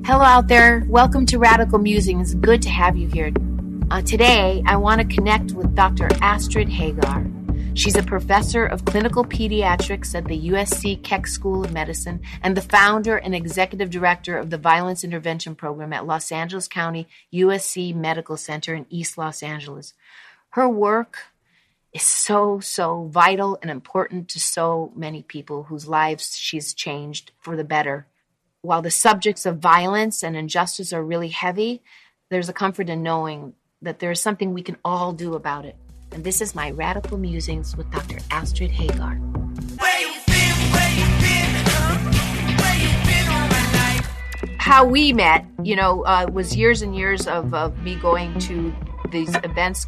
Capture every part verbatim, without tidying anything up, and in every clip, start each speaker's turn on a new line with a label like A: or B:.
A: Hello out there. Welcome to Radical Musings. Good to have you here. Uh, today, I want to connect with Doctor Astrid Hagar. She's a professor of clinical pediatrics at the U S C Keck School of Medicine and the founder and executive director of the Violence Intervention Program at Los Angeles County U S C Medical Center in East Los Angeles. Her work is so, so vital and important to so many people whose lives she's changed for the better. While the subjects of violence and injustice are really heavy, there's a comfort in knowing that there is something we can all do about it. And this is my Radical Musings with Doctor Astrid Hagar. Where you been, where you been, huh? Where you been all my life? How we met, you know, uh, was years and years of, of me going to these events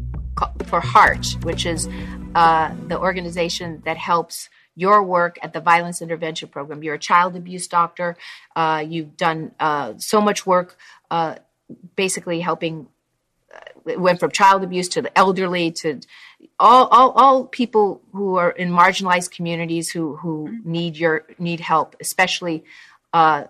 A: for HEART, which is uh, the organization that helps your work at the Violence Intervention Program. You're a child abuse doctor. Uh, you've done uh, so much work uh, basically helping. It went from child abuse to the elderly to all, all, all people who are in marginalized communities who, who need your need help, especially uh,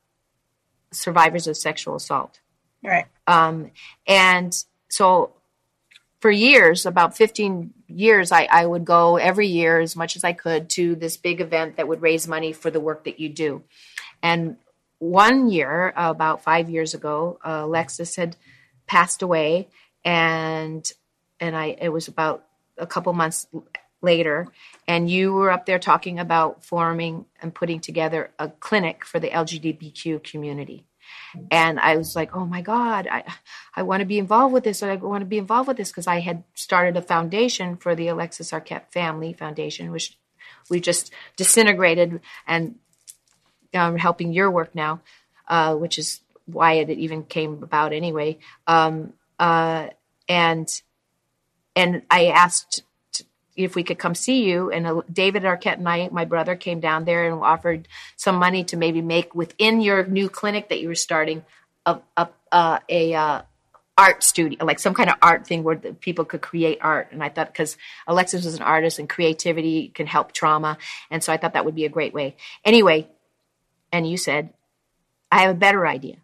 A: survivors of sexual assault.
B: Right.
A: Um, and so for years, about fifteen years, I, I would go every year as much as I could to this big event that would raise money for the work that you do. And one year, uh, about five years ago, uh, Alexis had passed away. And and I it was about a couple months later, and you were up there talking about forming and putting together a clinic for the L G B T Q community. And I was like, oh my God, I I want to be involved with this. I want to be involved with this because I had started a foundation for the Alexis Arquette Family Foundation, which we just disintegrated and um, helping your work now, uh, which is why it even came about anyway. Um, Uh, and, and I asked t- if we could come see you, and uh, David Arquette and I, my brother, came down there and offered some money to maybe make within your new clinic that you were starting a, a, uh, a, uh, art studio, like some kind of art thing where the people could create art. And I thought, because Alexis was an artist and creativity can help trauma. And so I thought that would be a great way. Anyway, and you said, I have a better idea.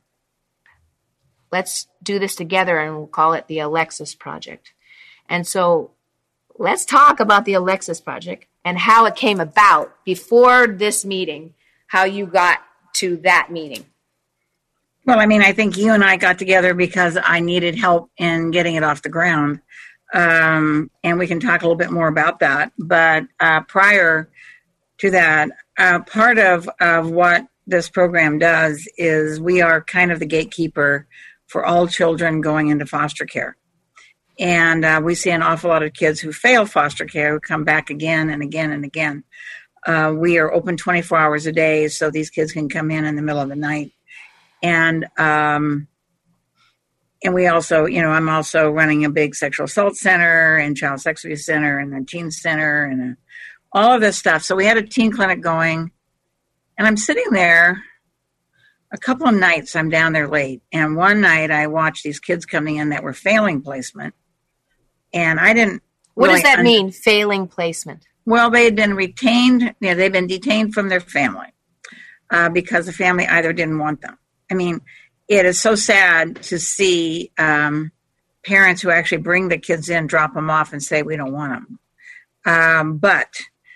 A: Let's do this together, and we'll call it the Alexis Project. And so let's talk about the Alexis Project and how it came about before this meeting, how you got to that meeting.
B: Well, I mean, I think you and I got together because I needed help in getting it off the ground. Um, and we can talk a little bit more about that. But uh, prior to that, uh, part of, of what this program does is we are kind of the gatekeeper for all children going into foster care. And uh, we see an awful lot of kids who fail foster care who come back again and again and again. Uh, we are open twenty-four hours a day, so these kids can come in in the middle of the night. And um, and we also, you know, I'm also running a big sexual assault center and child sex abuse center and a teen center and a, all of this stuff. So we had a teen clinic going, and I'm sitting there. A couple of nights I'm down there late, and one night I watched these kids coming in that were failing placement, and I didn't.
A: What
B: really
A: does that
B: un-
A: mean, failing placement?
B: Well, they had been retained. You know, they've been detained from their family uh, because the family either didn't want them. I mean, it is so sad to see um, parents who actually bring the kids in, drop them off, and say we don't want them. Um, but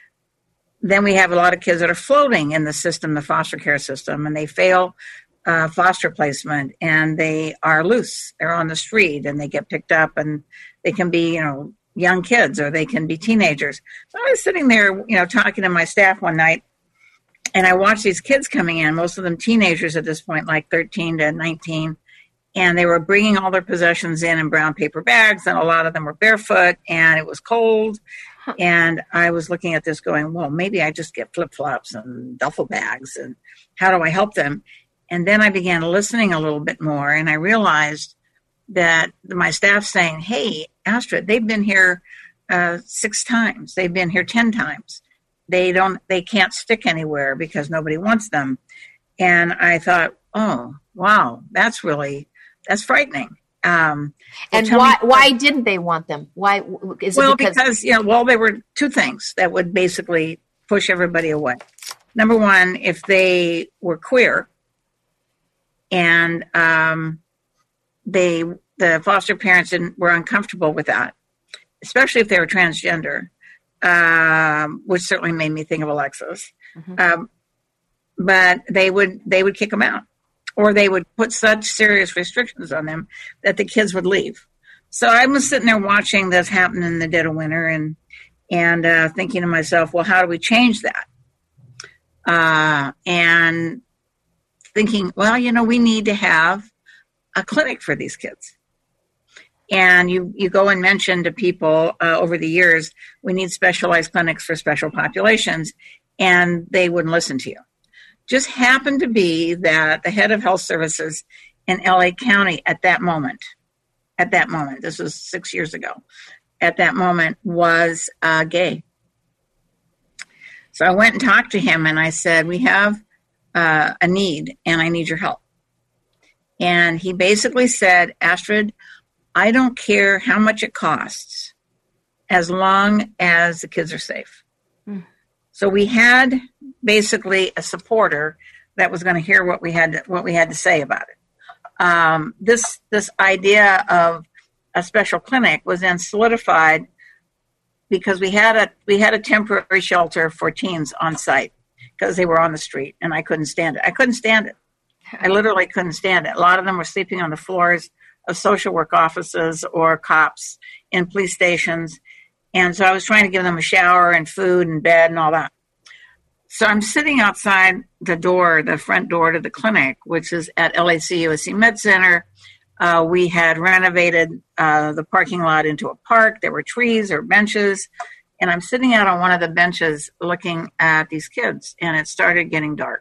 B: then we have a lot of kids that are floating in the system, the foster care system, and they fail uh, foster placement, and they are loose. They're on the street, and they get picked up, and they can be, you know, young kids, or they can be teenagers. So I was sitting there, you know, talking to my staff one night, and I watched these kids coming in, most of them teenagers at this point, like thirteen to nineteen, and they were bringing all their possessions in in brown paper bags, and a lot of them were barefoot, and it was cold. And I was looking at this going, well, maybe I just get flip-flops and duffel bags, and how do I help them? And then I began listening a little bit more, and I realized that my staff saying, hey, Astrid, they've been here uh, six times. They've been here ten times. They don't, they can't stick anywhere because nobody wants them. And I thought, oh, wow, that's really, that's frightening. Um,
A: and why me, why didn't they want them? Why is
B: well,
A: it because,
B: because you know, well, there were two things that would basically push everybody away. Number one, if they were queer, And um, they, the foster parents didn't, were uncomfortable with that, especially if they were transgender, um, which certainly made me think of Alexis. Mm-hmm. Um, but they would they would kick them out, or they would put such serious restrictions on them that the kids would leave. So I was sitting there watching this happen in the dead of winter, and and uh, thinking to myself, well, how do we change that? Uh, and thinking, well, you know, we need to have a clinic for these kids. And you, you go and mention to people uh, over the years, we need specialized clinics for special populations, and they wouldn't listen to you. Just happened to be that the head of health services in L A County at that moment, at that moment, this was six years ago, at that moment was uh, gay. So I went and talked to him, and I said, we have uh, a need, and I need your help. And he basically said, Astrid, I don't care how much it costs as long as the kids are safe. Mm. So we had basically a supporter that was going to hear what we had to, what we had to say about it. Um, this this idea of a special clinic was then solidified because we had a we had a temporary shelter for teens on site because they were on the street, and I couldn't stand it. I couldn't stand it. I literally couldn't stand it. A lot of them were sleeping on the floors of social work offices or cops in police stations. And so I was trying to give them a shower and food and bed and all that. So I'm sitting outside the door, the front door to the clinic, which is at L A C U S C Med Center. Uh, we had renovated uh, the parking lot into a park. There were trees or benches. And I'm sitting out on one of the benches looking at these kids, and it started getting dark.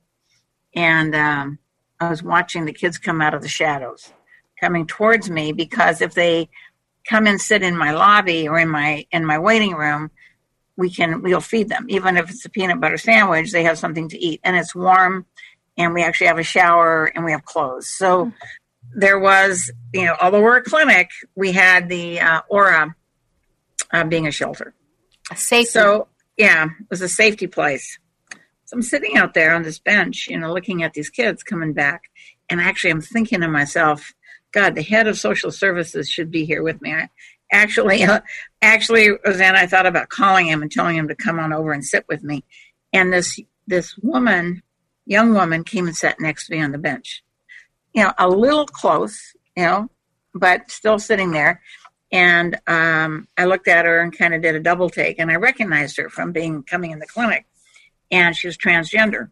B: And um, I was watching the kids come out of the shadows, coming towards me, because if they come and sit in my lobby or in my in my waiting room, we can we'll feed them. Even if it's a peanut butter sandwich, they have something to eat, and it's warm, and we actually have a shower, and we have clothes. So mm-hmm. there was, you know, although we're a clinic, we had the uh, aura uh, being a shelter,
A: a safe.
B: So yeah, it was a safety place. So I'm sitting out there on this bench, you know, looking at these kids coming back, and actually I'm thinking to myself, God, the head of social services should be here with me. I, actually, uh, actually, Rosanna, I thought about calling him and telling him to come on over and sit with me. And this this woman, young woman, came and sat next to me on the bench. You know, a little close, you know, but still sitting there. And um, I looked at her and kind of did a double take, and I recognized her from being coming in the clinic. And she was transgender.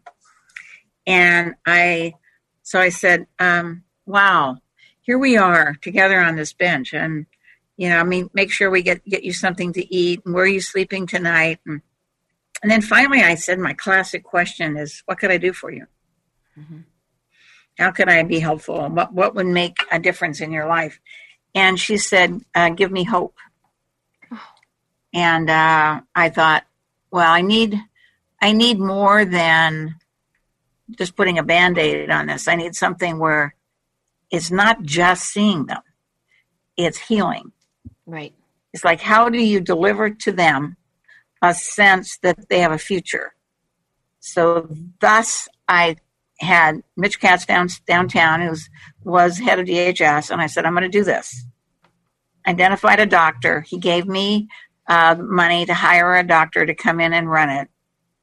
B: And I, so I said, um, wow. Here we are together on this bench, and, you know, I mean, make sure we get, get you something to eat, and where are you sleeping tonight? And, and then finally I said, my classic question is, what could I do for you? Mm-hmm. How could I be helpful? What, what would make a difference in your life? And she said, uh, give me hope. Oh. And uh, I thought, well, I need, I need more than just putting a Band-Aid on this. I need something where it's not just seeing them, it's healing.
A: Right.
B: It's like, how do you deliver to them a sense that they have a future? So thus I had Mitch Katz down, downtown, who was, was head of D H S, and I said, I'm going to do this. Identified a doctor. He gave me uh, money to hire a doctor to come in and run it.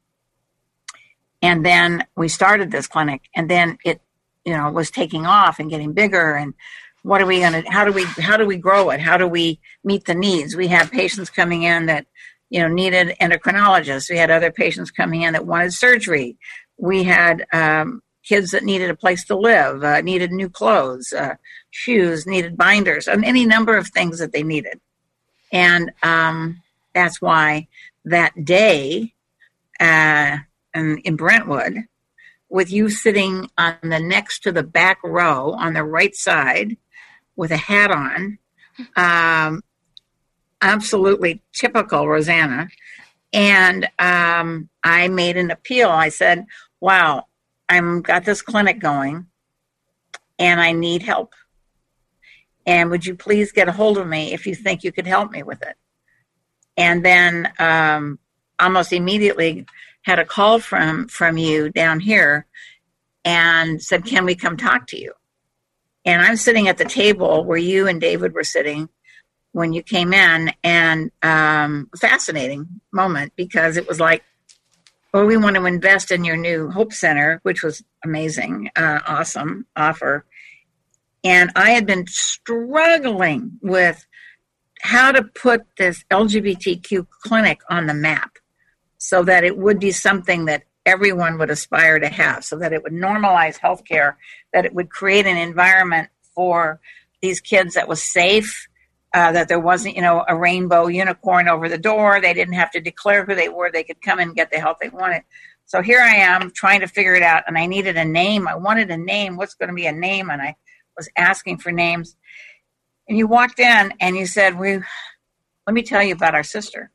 B: And then we started this clinic, and then it, you know, was taking off and getting bigger. And what are we going to, how do we, how do we grow it? How do we meet the needs? We had patients coming in that, you know, needed endocrinologists. We had other patients coming in that wanted surgery. We had um, kids that needed a place to live, uh, needed new clothes, uh, shoes, needed binders, and any number of things that they needed. And um, that's why that day uh, in, in Brentwood, with you sitting on the next to the back row on the right side with a hat on, um, absolutely typical Rosanna. And um, I made an appeal. I said, wow, I'm got this clinic going and I need help. And would you please get a hold of me if you think you could help me with it? And then um, almost immediately had a call from, from you down here, and said, can we come talk to you? And I'm sitting at the table where you and David were sitting when you came in, and um, fascinating moment, because it was like, well, we want to invest in your new Hope Center, which was amazing, uh, awesome offer. And I had been struggling with how to put this L G B T Q clinic on the map so that it would be something that everyone would aspire to have, so that it would normalize healthcare, that it would create an environment for these kids that was safe, uh, that there wasn't, you know, a rainbow unicorn over the door. They didn't have to declare who they were. They could come and get the help they wanted. So here I am trying to figure it out, and I needed a name. I wanted a name. What's going to be a name? And I was asking for names. And you walked in and you said, "We, let me tell you about our sister."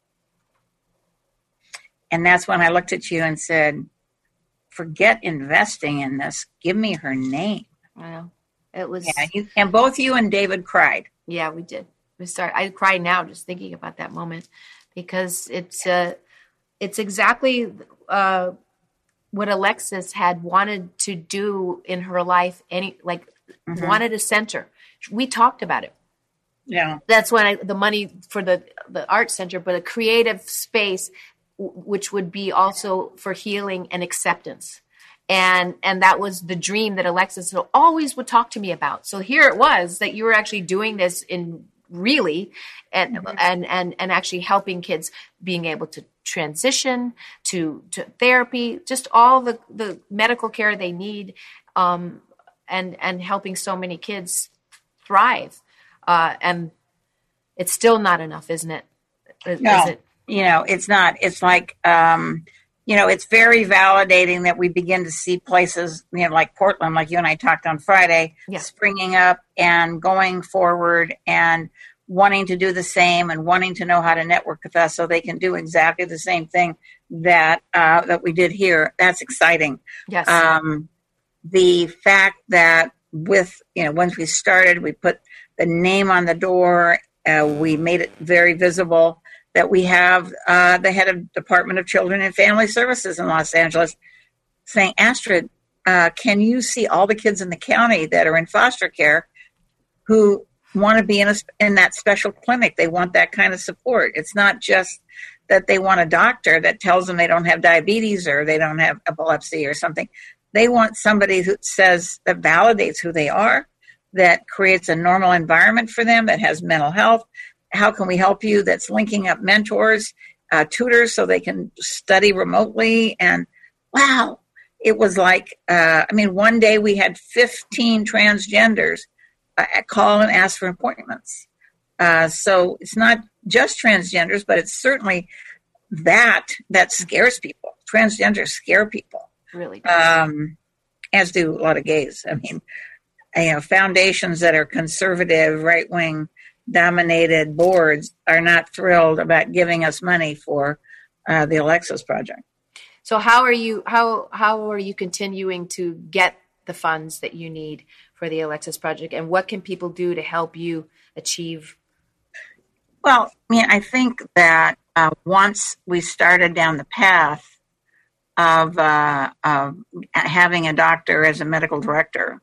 B: And that's when I looked at you and said, forget investing in this. Give me her name.
A: Wow. It was.
B: Yeah, you, and both you and David cried.
A: Yeah, we did. We start. I cry now just thinking about that moment, because it's uh, it's exactly uh, what Alexis had wanted to do in her life. Any like mm-hmm. wanted a center. We talked about it.
B: Yeah,
A: that's when I, the money for the the art center, but a creative space, w- which would be also for healing and acceptance. And and that was the dream that Alexis always would talk to me about. So here it was that you were actually doing this in really and mm-hmm. and, and and actually helping kids being able to transition to, to therapy, just all the, the medical care they need, um, and and helping so many kids thrive. Uh, and it's still not enough, isn't it? Is,
B: no,
A: is it?
B: You know, it's not. It's like um you know, it's very validating that we begin to see places, you know, like Portland, like you and I talked on Friday,
A: yeah.
B: springing up and going forward and wanting to do the same and wanting to know how to network with us so they can do exactly the same thing that uh, that we did here. That's exciting.
A: Yes.
B: Um, the fact that with, you know, once we started, we put the name on the door, uh, we made it very visible that we have uh, the head of Department of Children and Family Services in Los Angeles saying, Astrid, uh, can you see all the kids in the county that are in foster care who want to be in, a, in that special clinic? They want that kind of support. It's not just that they want a doctor that tells them they don't have diabetes or they don't have epilepsy or something. They want somebody who says, that validates who they are, that creates a normal environment for them, that has mental health. How can we help you? That's linking up mentors, uh, tutors, so they can study remotely. And wow, it was like, uh, I mean, one day we had fifteen transgenders uh, call and ask for appointments. Uh, so it's not just transgenders, but it's certainly that that scares people. Transgenders scare people.
A: Really?
B: Um, as do a lot of gays. I mean, you know, foundations that are conservative, right-wing dominated boards are not thrilled about giving us money for uh, the Alexis Project.
A: So how are you how how are you continuing to get the funds that you need for the Alexis Project, and what can people do to help you achieve?
B: Well, I mean, I think that uh, once we started down the path of, uh, of having a doctor as a medical director,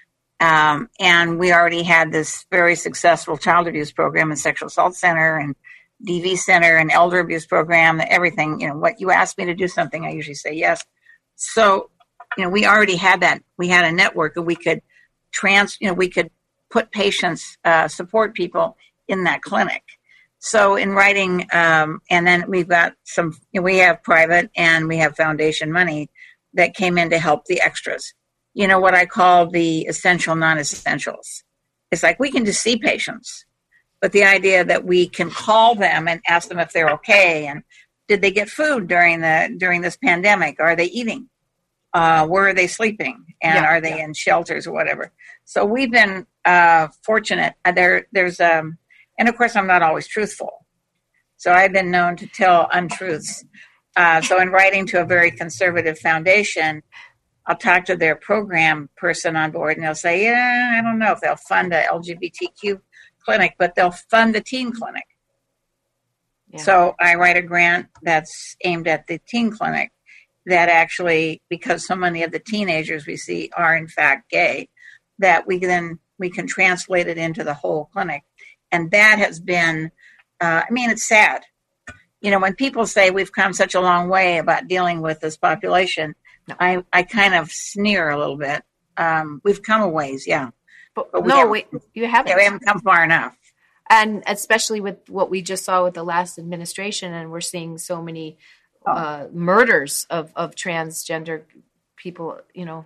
B: Um, and we already had this very successful child abuse program and sexual assault center and D V center and elder abuse program, everything. You know, what you ask me to do something, I usually say yes. So, you know, we already had that. We had a network that we could trans, you know, we could put patients, uh, support people in that clinic. So in writing, um, and then we've got some, you know, we have private and we have foundation money that came in to help the extras. You know, what I call the essential non-essentials. It's like we can just see patients, but the idea that we can call them and ask them if they're okay, and did they get food during the during this pandemic? Are they eating? Uh, where are they sleeping? And
A: yeah,
B: are they
A: yeah.
B: in shelters or whatever? So we've been uh, fortunate. There, there's um, and of course I'm not always truthful, so I've been known to tell untruths. Uh, so in writing to a very conservative foundation, I'll talk to their program person on board, and they'll say, yeah, I don't know if they'll fund a L G B T Q clinic, but they'll fund the teen clinic. Yeah. So I write a grant that's aimed at the teen clinic. that actually, because so many of the teenagers we see are in fact gay, that we then we can translate it into the whole clinic. And that has been, uh, I mean, it's sad. You know, when people say we've come such a long way about dealing with this population, no. I, I kind of sneer a little bit. Um, we've come a ways, yeah.
A: But, but we no, wait, you haven't.
B: Yeah, we haven't come far enough.
A: And especially with what we just saw with the last administration, and we're seeing so many oh. uh, murders of, of transgender people, you know.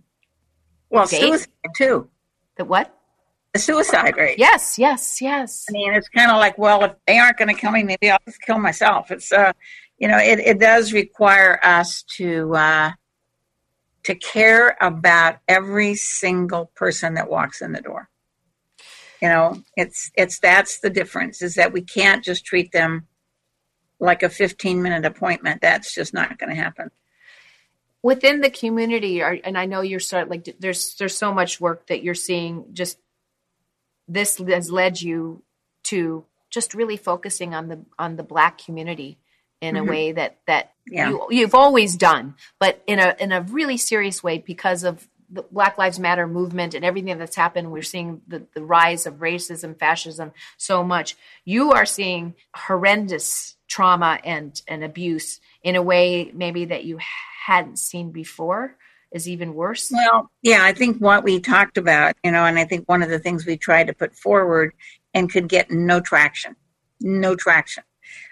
B: Well, gay. Suicide, too.
A: The what?
B: The suicide rate.
A: Yes, yes, yes.
B: I mean, it's kind of like, well, if they aren't going to kill me, maybe I'll just kill myself. It's, uh, you know, it, it does require us to uh, to care about every single person that walks in the door. You know, it's it's that's the difference, is that we can't just treat them like a fifteen minute appointment. That's just not going to happen.
A: Within the community, and I know you're starting, like, there's there's so much work that you're seeing. Just this has led you to just really focusing on the on the Black community in mm-hmm. a way that that
B: yeah.
A: you, you've always done, but in a in a really serious way because of the Black Lives Matter movement and everything that's happened. We're seeing the, the rise of racism, fascism so much. You are seeing horrendous trauma and, and abuse in a way maybe that you hadn't seen before is even worse.
B: Well, yeah, I think what we talked about, you know, and I think one of the things we tried to put forward and could get no traction, no traction,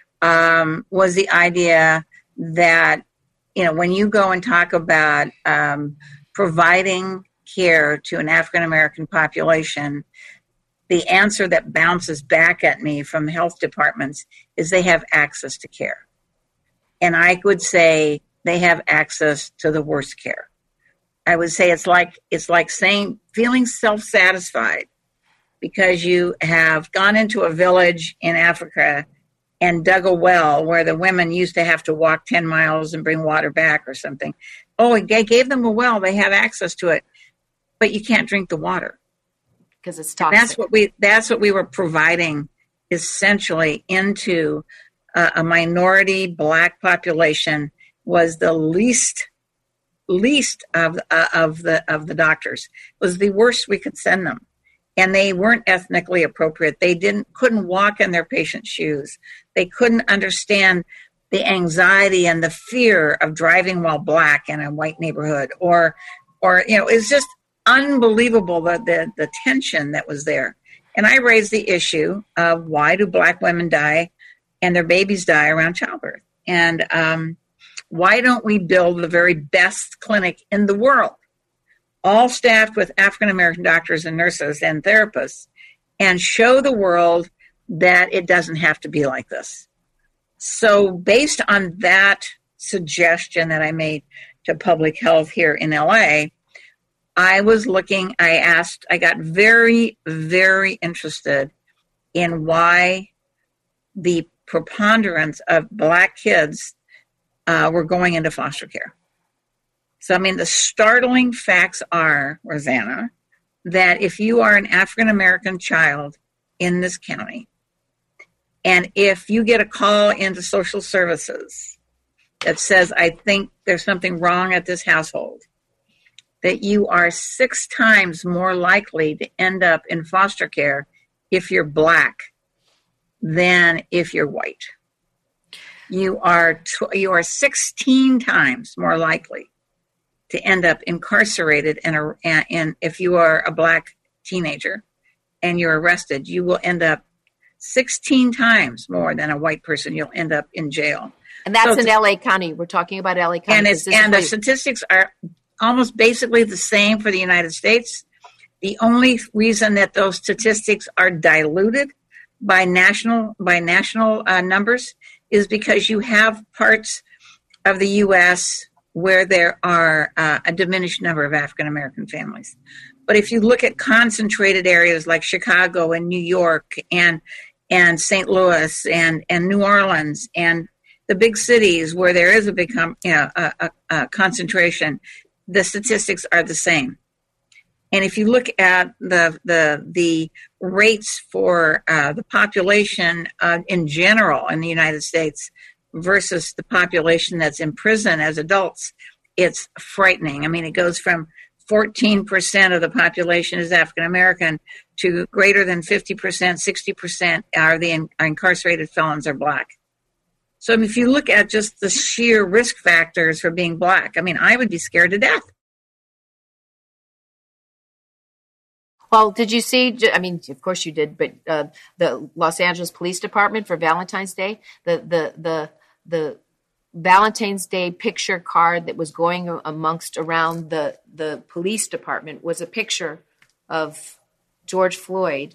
B: um, was the idea that, you know, when you go and talk about um, providing care to an African-American population, the answer that bounces back at me from health departments is they have access to care. And I would say they have access to the worst care. I would say it's like it's like saying feeling self-satisfied because you have gone into a village in Africa and dug a well where the women used to have to walk ten miles and bring water back or something. Oh, I gave them a well. They have access to it, but you can't drink the water
A: because it's toxic.
B: And that's what we that's what we were providing essentially into uh, a minority Black population. Was the least least of uh, of the of the doctors. It was the worst we could send them, and they weren't ethnically appropriate. They didn't couldn't walk in their patient's shoes. They couldn't understand the anxiety and the fear of driving while Black in a white neighborhood, or or you know, it's just unbelievable the the, the tension that was there. And I raised the issue of why do Black women die and their babies die around childbirth, and um, why don't we build the very best clinic in the world, all staffed with African-American doctors and nurses and therapists, and show the world that it doesn't have to be like this. So based on that suggestion that I made to public health here in L A, I was looking, I asked, I got very, very interested in why the preponderance of Black kids Uh, we're going into foster care. So, I mean, the startling facts are, Rosanna, that if you are an African-American child in this county, and if you get a call into social services that says, I think there's something wrong at this household, that you are six times more likely to end up in foster care if you're Black than if you're white. You are tw- you are sixteen times more likely to end up incarcerated in a and if you are a Black teenager and you're arrested, you will end up sixteen times more than a white person. You'll end up in jail.
A: And that's
B: so
A: in L A County. We're talking about L A County.
B: And, it's, and the statistics are almost basically the same for the United States. The only reason that those statistics are diluted by national by national uh, numbers is because you have parts of the U S where there are uh, a diminished number of African-American families. But if you look at concentrated areas like Chicago and New York and and Saint Louis and, and New Orleans and the big cities where there is a big com- you know, a, a, a concentration, the statistics are the same. And if you look at the the the rates for uh, the population uh, in general in the United States, versus the population that's in prison as adults, it's frightening. I mean, it goes from fourteen percent of the population is African American to greater than fifty percent, sixty percent are the in, are incarcerated felons are black. So if you look at just the sheer risk factors for being black, I mean, I would be scared to death.
A: Well, did you see, I mean, of course you did, but uh, the Los Angeles Police Department for Valentine's Day, the, the, the, the Valentine's Day picture card that was going amongst around the, the police department was a picture of George Floyd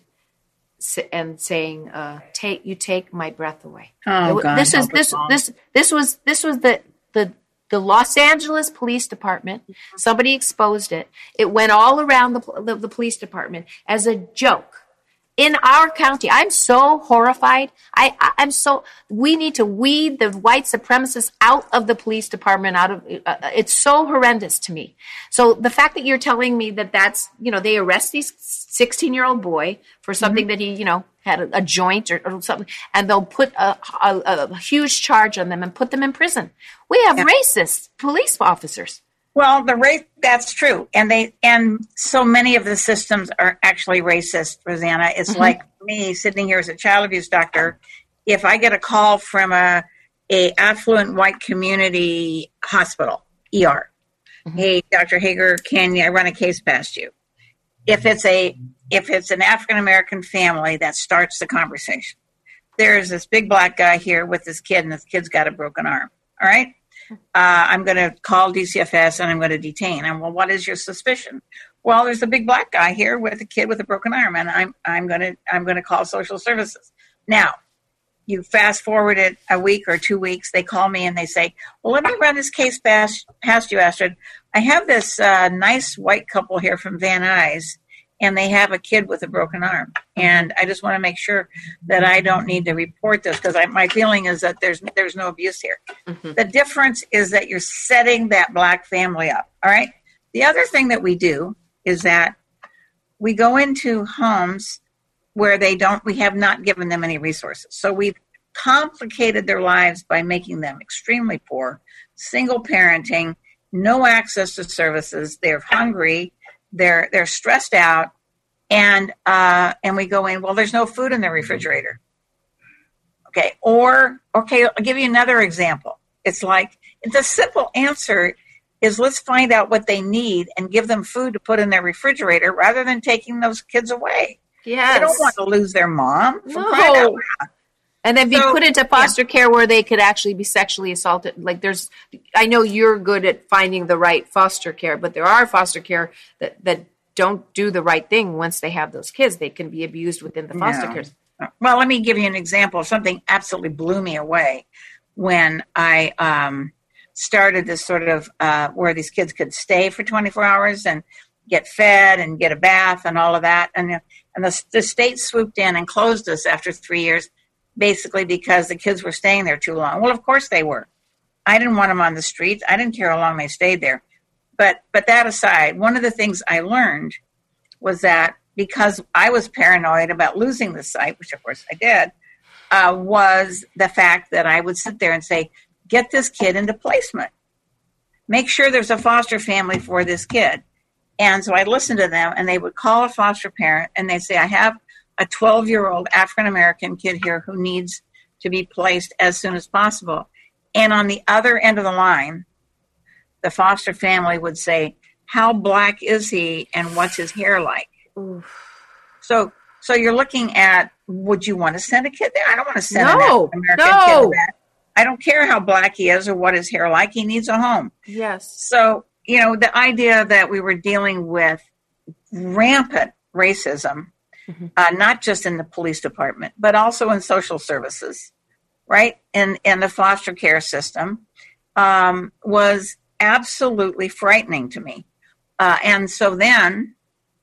A: and saying, uh, "Take you take my breath away."
B: Oh, God,
A: this is this this this was this was the the the Los Angeles Police Department. Somebody exposed it. It went all around the the, the police department as a joke. In our county, I'm so horrified. I, I, I'm so, we need to weed the white supremacists out of the police department, out of, uh, it's so horrendous to me. So the fact that you're telling me that that's, you know, they arrest this sixteen-year-old boy for something mm-hmm. that he, you know, had a, a joint or, or something, and they'll put a, a, a huge charge on them and put them in prison. We have yeah. racist police officers.
B: Well, the race, that's true. And they, and so many of the systems are actually racist, Rosanna. It's mm-hmm. like me sitting here as a child abuse doctor. If I get a call from a, a affluent white community hospital, E R, mm-hmm. hey, Doctor Hager, can I run a case past you? If it's a, if it's an African-American family, that starts the conversation. There's this big black guy here with this kid, and this kid's got a broken arm. All right. Uh, I'm going to call D C F S and I'm going to detain. And well, what is your suspicion? Well, there's a big black guy here with a kid with a broken arm, and I'm I'm going to I'm going to call social services. Now, you fast forward it a week or two weeks. They call me and they say, "Well, let me run this case past past you, Astrid. I have this uh, nice white couple here from Van Nuys, and they have a kid with a broken arm. And I just want to make sure that I don't need to report this because my feeling is that there's there's no abuse here." Mm-hmm. The difference is that you're setting that black family up, all right? The other thing that we do is that we go into homes where they don't, we have not given them any resources. So we've complicated their lives by making them extremely poor, single parenting, no access to services, they're hungry, They're they're stressed out, and uh, and we go in, well, there's no food in the refrigerator. Okay, or, okay, I'll give you another example. It's like, the simple answer is let's find out what they need and give them food to put in their refrigerator rather than taking those kids away.
A: Yes.
B: They don't want to lose their mom.
A: No. And then be so, put into foster yeah. care where they could actually be sexually assaulted. Like there's, I know you're good at finding the right foster care, but there are foster care that, that don't do the right thing once they have those kids. They can be abused within the foster
B: no.
A: care.
B: Well, let me give you an example of something absolutely blew me away when I um, started this sort of uh, where these kids could stay for twenty-four hours and get fed and get a bath and all of that. And, and the, the state swooped in and closed us after three years. Basically because the kids were staying there too long. Well, of course they were. I didn't want them on the streets. I didn't care how long they stayed there. But but that aside, one of the things I learned was that because I was paranoid about losing the site, which of course I did, uh, was the fact that I would sit there and say, get this kid into placement. Make sure there's a foster family for this kid. And so I'd listen to them, and they would call a foster parent, and they'd say, I have a twelve-year-old African-American kid here who needs to be placed as soon as possible. And on the other end of the line, the foster family would say, how black is he and what's his hair like? Oof. So so you're looking at, would you want to send a kid there? I don't want to send
A: no,
B: an African-American
A: no.
B: kid there. I don't care how black he is or what his hair like. He needs a home.
A: Yes.
B: So, you know, the idea that we were dealing with rampant racism, Mm-hmm. Uh, not just in the police department, but also in social services, right? In in the foster care system, um, was absolutely frightening to me. Uh, and so then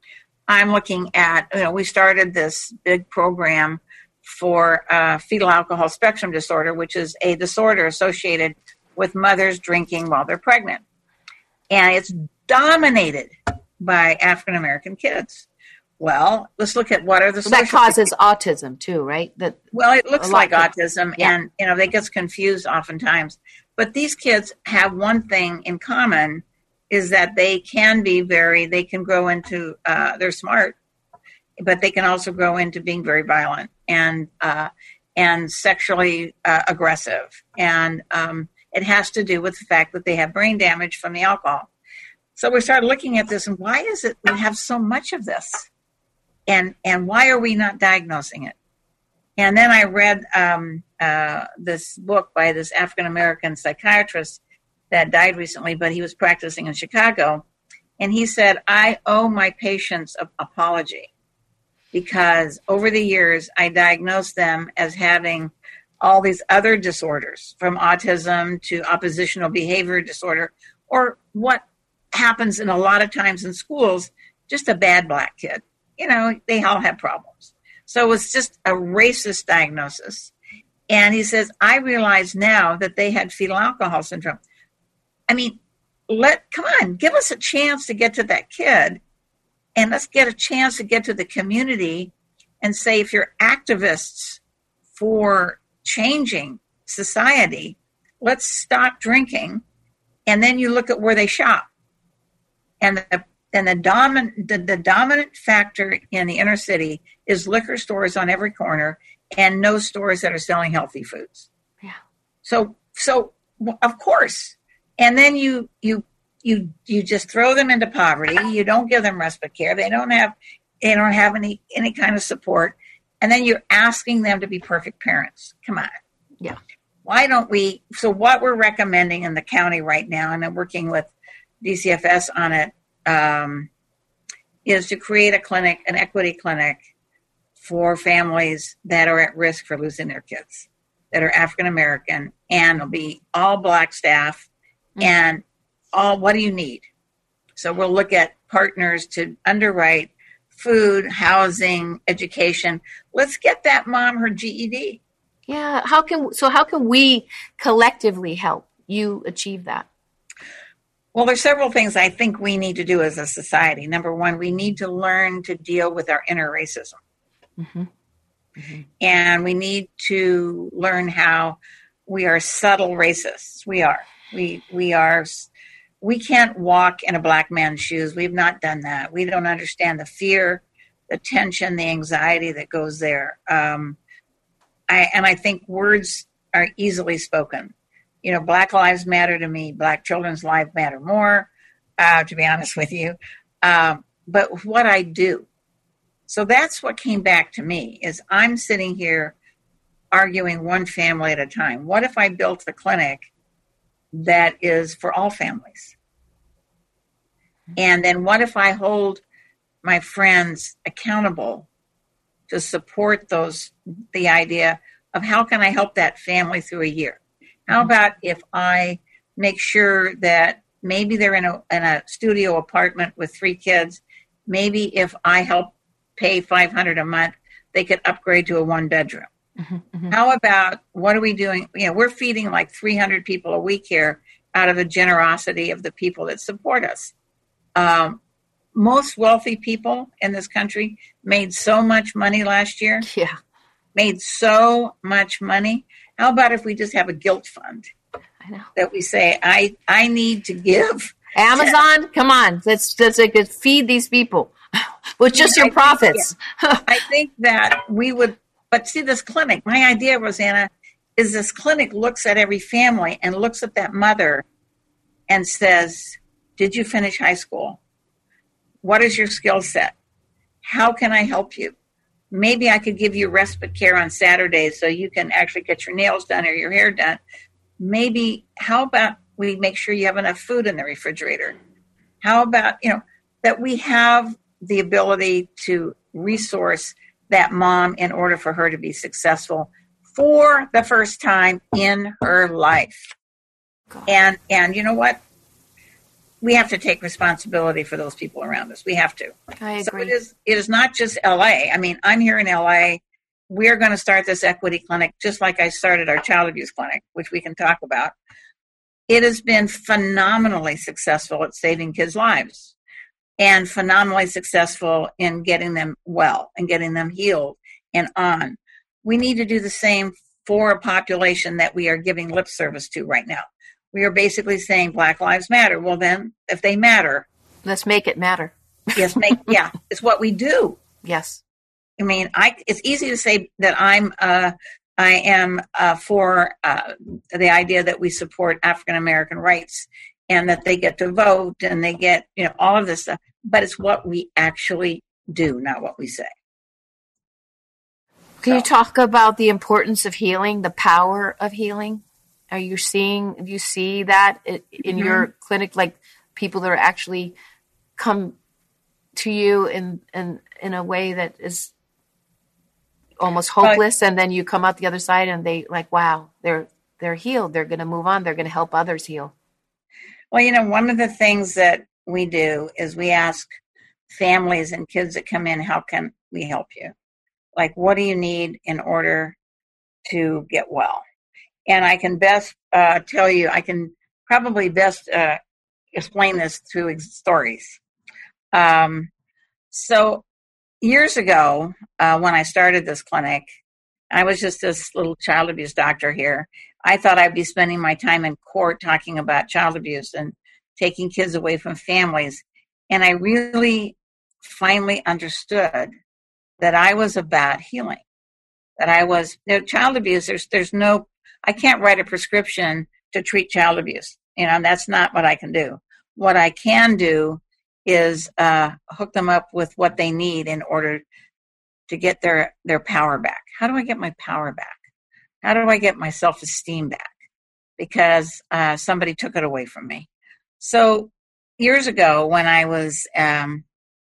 B: I'm looking at, you know, we started this big program for uh, fetal alcohol spectrum disorder, which is a disorder associated with mothers drinking while they're pregnant. And it's dominated by African-American kids. Well, let's look at what are the
A: well, that causes autism too, right? That
B: well, it looks like
A: could,
B: autism,
A: yeah.
B: and you know they get confused oftentimes. But these kids have one thing in common: is that they can be very, they can grow into, uh, they're smart, but they can also grow into being very violent and uh, and sexually uh, aggressive, and um, it has to do with the fact that they have brain damage from the alcohol. So we started looking at this, and why is it we have so much of this? And and why are we not diagnosing it? And then I read um, uh, this book by this African-American psychiatrist that died recently, but he was practicing in Chicago. And he said, I owe my patients an apology because over the years, I diagnosed them as having all these other disorders, from autism to oppositional behavior disorder, or what happens in a lot of times in schools, just a bad black kid. You know, they all have problems. So it was just a racist diagnosis. And he says, I realize now that they had fetal alcohol syndrome. I mean, let come on, give us a chance to get to that kid, and let's get a chance to get to the community and say, if you're activists for changing society, let's stop drinking. And then you look at where they shop. And the And the dominant the, the dominant factor in the inner city is liquor stores on every corner and no stores that are selling healthy foods.
A: Yeah.
B: So so of course. And then you you you you just throw them into poverty. You don't give them respite care. They don't have they don't have any any kind of support. And then you're asking them to be perfect parents. Come on.
A: Yeah. Why
B: don't we so what we're recommending in the county right now, and I'm working with D C F S on it, Um, is to create a clinic, an equity clinic for families that are at risk for losing their kids, that are African American, and it'll be all black staff, mm-hmm. and all, what do you need? So we'll look at partners to underwrite food, housing, education. Let's get that mom her G E D.
A: Yeah. How can, so how can we collectively help you achieve that?
B: Well, there's several things I think we need to do as a society. Number one, we need to learn to deal with our inner racism. Mm-hmm. Mm-hmm. And we need to learn how we are subtle racists. We are. We we are. We can't walk in a black man's shoes. We've not done that. We don't understand the fear, the tension, the anxiety that goes there. Um, I, and I think words are easily spoken. You know, Black lives matter to me. Black children's lives matter more, uh, to be honest with you. Um, but what I do. So that's what came back to me, is I'm sitting here arguing one family at a time. What if I built a clinic that is for all families? And then what if I hold my friends accountable to support those, the idea of how can I help that family through a year? How about if I make sure that maybe they're in a in a studio apartment with three kids, maybe if I help pay five hundred dollars a month, they could upgrade to a one bedroom. Mm-hmm, mm-hmm. How about, what are we doing? You know, we're feeding like three hundred people a week here out of the generosity of the people that support us. Um, most wealthy people in this country made so much money last year.
A: Yeah.
B: Made so much money. How about if we just have a guilt fund?
A: I know. That
B: we say, I, I need to give.
A: Amazon, to, come on. Let's, let's like, feed these people with just your I profits.
B: Think, yeah. I think that we would, but see this clinic, my idea, Rosanna, is this clinic looks at every family and looks at that mother and says, did you finish high school? What is your skill set? How can I help you? Maybe I could give you respite care on Saturdays so you can actually get your nails done or your hair done. Maybe, how about we make sure you have enough food in the refrigerator? How about, you know, that we have the ability to resource that mom in order for her to be successful for the first time in her life. And, and you know what? We have to take responsibility for those people around us. We have to.
A: I agree.
B: So it is, it is not just L A. I mean, I'm here in L A. We're going to start this equity clinic just like I started our child abuse clinic, which we can talk about. It has been phenomenally successful at saving kids' lives. and phenomenally successful in getting them well and getting them healed and on. We need to do the same for a population that we are giving lip service to right now. We are basically saying Black Lives Matter. Well, then, if they matter,
A: let's make it matter.
B: yes, make yeah, it's what we do.
A: Yes.
B: I mean, I it's easy to say that I'm uh, I am uh, for uh, the idea that we support African American rights and that they get to vote and they get, you know, all of this stuff. But it's what we actually do, not what we say.
A: Can
B: so.
A: you talk about the importance of healing, the power of healing? Are you seeing, do you see that in mm-hmm. your clinic, like people that are actually come to you in, in, in a way that is almost hopeless, well, and then you come out the other side and they like, wow, they're, they're healed. They're going to move on. They're going to help others heal.
B: Well, you know, one of the things that we do is we ask families and kids that come in, how can we help you? Like, what do you need in order to get well? And I can best uh, tell you, I can probably best uh, explain this through stories. Um, so years ago, uh, when I started this clinic, I was just this little child abuse doctor here. I thought I'd be spending my time in court talking about child abuse and taking kids away from families. And I really finally understood that I was about healing, that I was, you know, child abuse, there's, there's no, I can't write a prescription to treat child abuse. You know, that's not what I can do. What I can do is uh, hook them up with what they need in order to get their, their power back. How do I get my power back? How do I get my self-esteem back? Because uh, somebody took it away from me. So years ago, when I was um,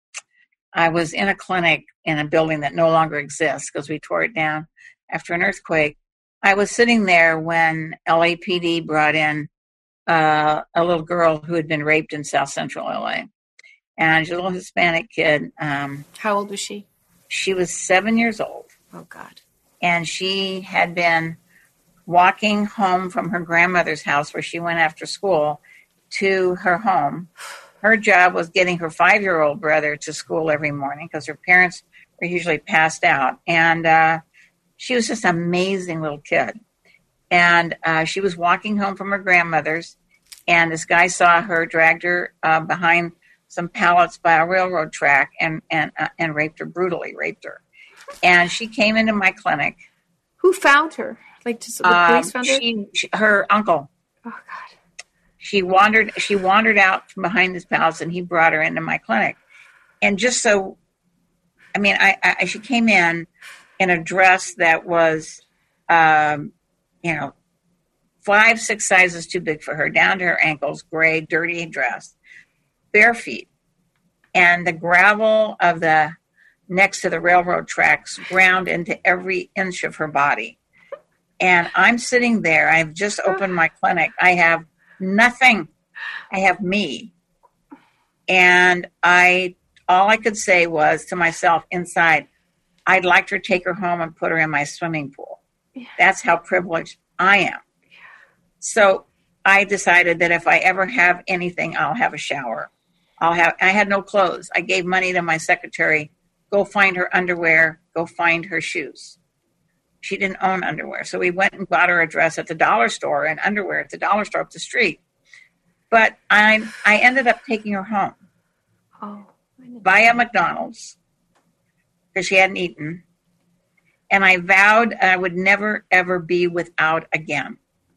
B: I was in a clinic in a building that no longer exists because we tore it down after an earthquake, I was sitting there when L A P D brought in uh, a little girl who had been raped in South Central L A. And she's a little Hispanic kid. Um,
A: How old was she?
B: She was seven years old.
A: Oh, God.
B: And she had been walking home from her grandmother's house where she went after school to her home. Her job was getting her five-year-old brother to school every morning because her parents were usually passed out. And uh, she was just an amazing little kid. And uh, she was walking home from her grandmother's, and this guy saw her, dragged her uh, behind some pallets by a railroad track and and uh, and raped her, brutally raped her. And she came into my clinic.
A: Who found her? Like, just the
B: um,
A: police found her?
B: She, she, her uncle.
A: Oh, God.
B: She wandered. She wandered out from behind his palace, and he brought her into my clinic. And just so, I mean, I, I she came in in a dress that was, um, you know, five, six sizes too big for her, down to her ankles, gray, dirty dress, bare feet, and the gravel of the next to the railroad tracks ground into every inch of her body. And I'm sitting there. I've just opened my clinic. I have nothing. I have me. And I, all I could say was to myself inside, I'd like to take her home and put her in my swimming pool. Yeah. That's how privileged I am. Yeah. So I decided that if I ever have anything, I'll have a shower. I'll have, I had no clothes. I gave money to my secretary, go find her underwear, go find her shoes. She didn't own underwear. So we went and got her a dress at the dollar store and underwear at the dollar store up the street. But I I ended up taking her home
A: oh,
B: via McDonald's because she hadn't eaten. And I vowed I would never, ever be without again.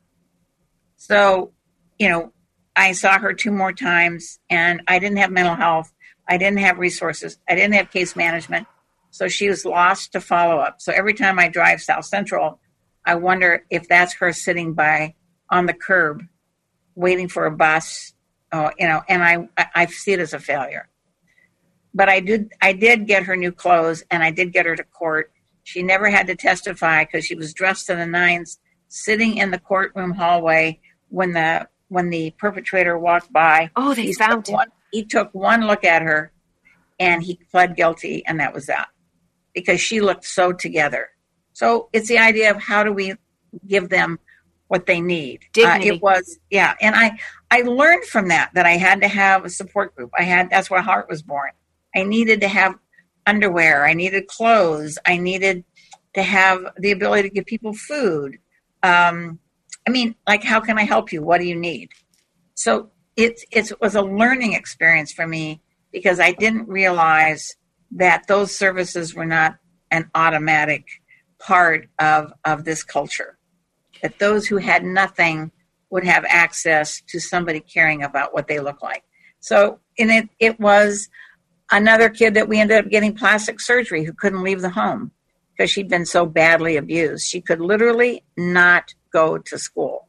B: So, you know, I saw her two more times, and I didn't have mental health. I didn't have resources. I didn't have case management. So she was lost to follow-up. So every time I drive South Central, I wonder if that's her sitting by on the curb waiting for a bus, uh, you know, and I, I, I see it as a failure. But I did, I did get her new clothes, and I did get her to court. She never had to testify because she was dressed to the nines, sitting in the courtroom hallway when the when the perpetrator walked by.
A: Oh, they
B: he
A: found him.
B: One, he took one look at her, and he pled guilty, and that was that. Because she looked so together. So it's the idea of how do we give them what they need.
A: Dignity.
B: Uh, it was, yeah. And I, I learned from that, that I had to have a support group. I had, that's where Heart was born. I needed to have underwear. I needed clothes. I needed to have the ability to give people food. Um, I mean, like, how can I help you? What do you need? So it, it was a learning experience for me because I didn't realize that those services were not an automatic part of, of this culture, that those who had nothing would have access to somebody caring about what they look like. So in it, it was another kid that we ended up getting plastic surgery who couldn't leave the home because she'd been so badly abused. She could literally not go to school.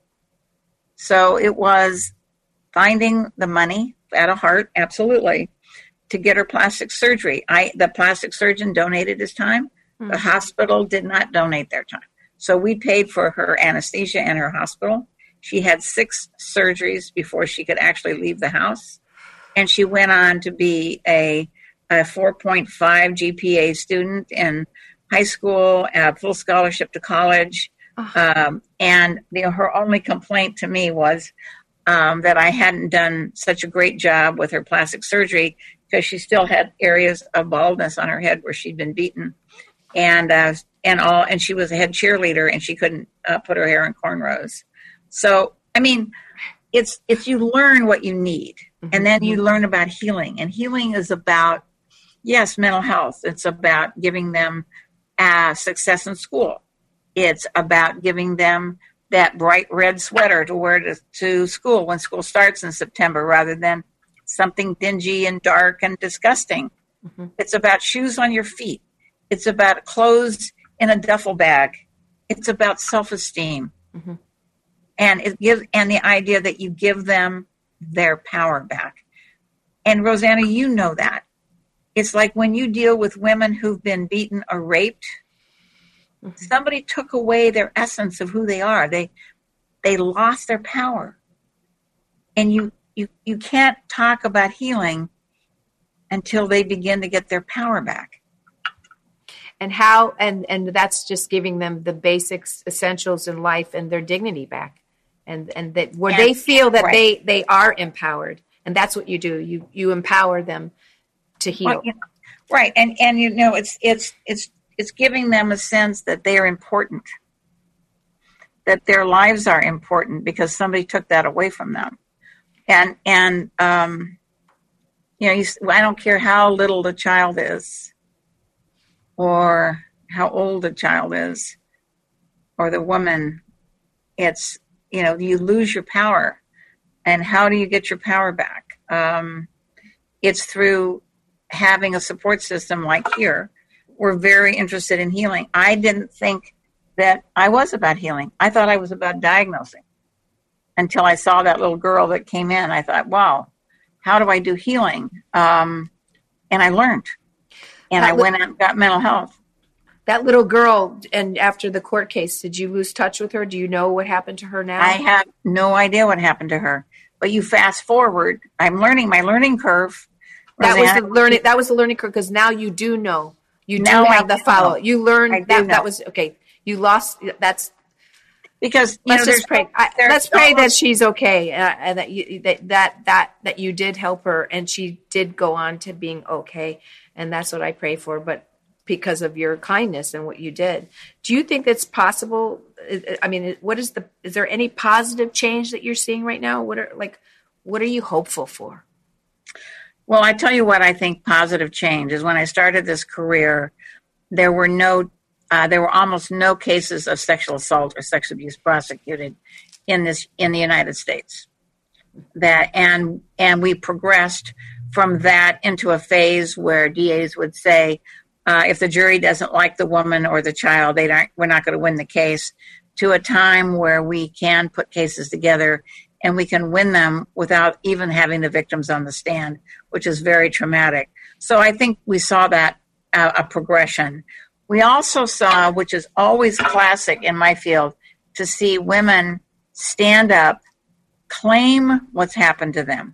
B: So it was finding the money at a Heart, absolutely, to get her plastic surgery. I, the plastic surgeon donated his time. Mm-hmm. The hospital did not donate their time. So we paid for her anesthesia and her hospital. She had six surgeries before she could actually leave the house. And she went on to be a, a four point five G P A student in high school, a full scholarship to college. Oh. Um, and you know, her only complaint to me was um, that I hadn't done such a great job with her plastic surgery because she still had areas of baldness on her head where she'd been beaten. And uh, and all, and she was a head cheerleader, and she couldn't uh, put her hair in cornrows. So, I mean, it's it's you learn what you need, mm-hmm. and then you learn about healing. And healing is about, yes, mental health. It's about giving them uh, success in school. It's about giving them that bright red sweater to wear to, to school when school starts in September, rather than something dingy and dark and disgusting. Mm-hmm. It's about shoes on your feet. It's about clothes in a duffel bag. It's about self-esteem. Mm-hmm. And it gives, and the idea that you give them their power back. And Rosanna, you know that. It's like when you deal with women who've been beaten or raped, mm-hmm. somebody took away their essence of who they are. They they lost their power. And you you you can't talk about healing until they begin to get their power back.
A: And how, and, and that's just giving them the basics, essentials in life and their dignity back. And, and that where and, they feel that right. they, they are empowered. And that's what you do. You, you empower them to heal.
B: Well, you know, right. And, and, you know, it's, it's, it's, it's giving them a sense that they are important, that their lives are important because somebody took that away from them. And, and, um, you know, you, I don't care how little the child is, or how old the child is, or the woman, it's, you know, you lose your power. And how do you get your power back? Um, it's through having a support system like here. We're very interested in healing. I didn't think that I was about healing. I thought I was about diagnosing until I saw that little girl that came in. I thought, wow, how do I do healing? Um, and I learned. And that I went out and got mental health.
A: That little girl, and after the court case, did you lose touch with her? Do you know what happened to her now?
B: I have no idea what happened to her. But you fast forward, I'm learning my learning curve.
A: That Rosanna. was the learning. That was the learning curve because now you do know. You do now have I the follow. Know. You learned that. Know. That was okay. You lost. That's
B: because
A: let's
B: know,
A: just pray. I, let's pray almost, that she's okay, uh, and that you that, that that that you did help her, and she did go on to being okay. And that's what I pray for, but because of your kindness and what you did. Do you think that's possible? I mean, what is the, is there any positive change that you're seeing right now? What are like, what are you hopeful for?
B: Well, I tell you what, I think positive change is when I started this career, there were no, uh, there were almost no cases of sexual assault or sex abuse prosecuted in this, in the United States. That, and, and we progressed from that into a phase where D As would say, uh, if the jury doesn't like the woman or the child, they don't, we're not going to win the case, to a time where we can put cases together and we can win them without even having the victims on the stand, which is very traumatic. So I think we saw that uh, a progression. We also saw, which is always classic in my field, to see women stand up, claim what's happened to them.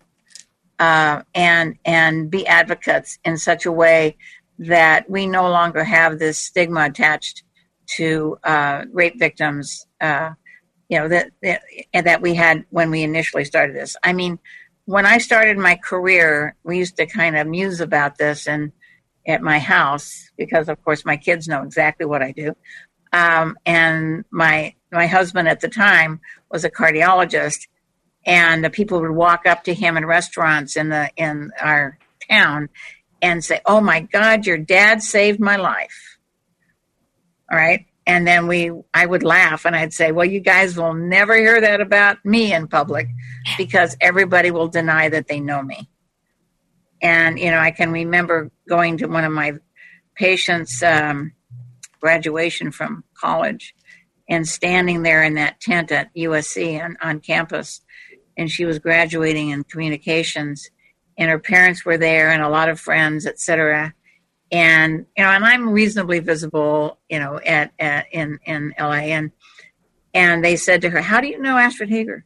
B: Uh, and and be advocates in such a way that we no longer have this stigma attached to uh, rape victims. Uh, you know, that, that, that we had when we initially started this. I mean, when I started my career, we used to kind of muse about this and at my house, because of course my kids know exactly what I do. Um, and my, my husband at the time was a cardiologist, and the people would walk up to him in restaurants in the, in our town and say, "Oh my God, your dad saved my life." All right. And then we, I would laugh and I'd say, "Well, you guys will never hear that about me in public, because everybody will deny that they know me." And, you know, I can remember going to one of my patients' um, graduation from college and standing there in that tent at U S C on, on campus. And she was graduating in communications, and her parents were there and a lot of friends, et cetera. And, you know, and I'm reasonably visible, you know, at, at in, in L A. And, and they said to her, "How do you know Astrid Hager?"